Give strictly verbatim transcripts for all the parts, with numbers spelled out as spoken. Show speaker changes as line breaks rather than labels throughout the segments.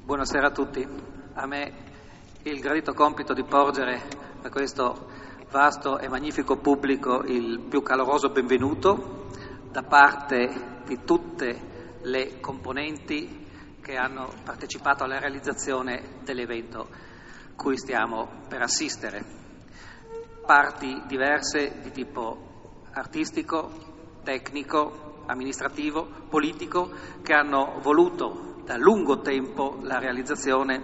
Buonasera a tutti. A me il gradito compito di porgere a questo vasto e magnifico pubblico il più caloroso benvenuto da parte di tutte le componenti che hanno partecipato alla realizzazione dell'evento cui stiamo per assistere. Parti diverse di tipo artistico, tecnico, amministrativo, politico, che hanno voluto da lungo tempo la realizzazione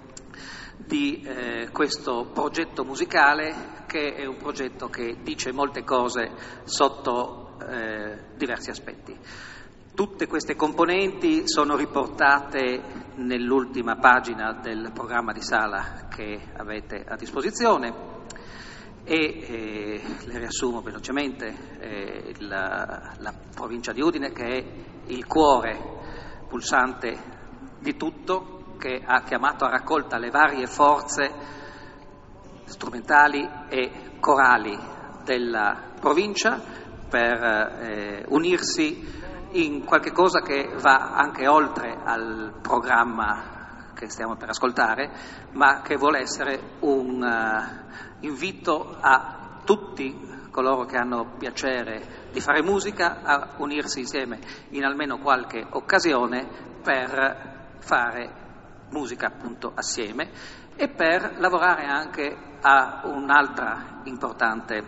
di eh, questo progetto musicale, che è un progetto che dice molte cose sotto eh, diversi aspetti. Tutte queste componenti sono riportate nell'ultima pagina del programma di sala che avete a disposizione e eh, le riassumo velocemente. Eh, la, la provincia di Udine, che è il cuore pulsante di tutto, che ha chiamato a raccolta le varie forze strumentali e corali della provincia per eh, unirsi in qualche cosa che va anche oltre al programma che stiamo per ascoltare, ma che vuole essere un uh, invito a tutti coloro che hanno piacere di fare musica a unirsi insieme in almeno qualche occasione per fare musica appunto assieme e per lavorare anche a un'altra importante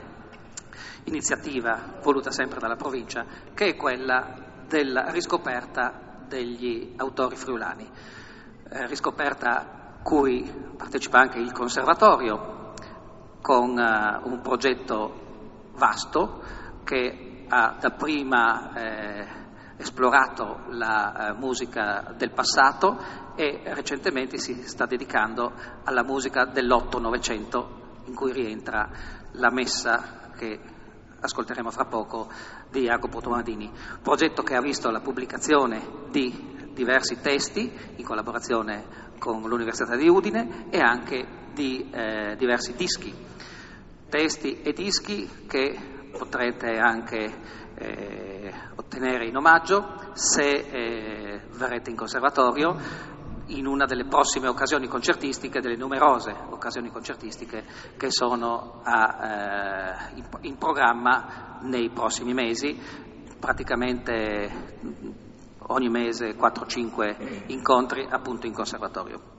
iniziativa voluta sempre dalla provincia, che è quella della riscoperta degli autori friulani, eh, riscoperta cui partecipa anche il Conservatorio con uh, un progetto vasto che ha dapprima eh, esplorato la uh, musica del passato e recentemente si sta dedicando alla musica dell'otto novecento, in cui rientra la messa che ascolteremo fra poco di Jacopo Tomadini, progetto che ha visto la pubblicazione di diversi testi in collaborazione con l'Università di Udine e anche di eh, diversi dischi, testi e dischi che potrete anche eh, ottenere in omaggio se eh, verrete in conservatorio in una delle prossime occasioni concertistiche, delle numerose occasioni concertistiche che sono a, eh, in, in programma nei prossimi mesi, praticamente ogni mese quattro cinque incontri appunto in conservatorio.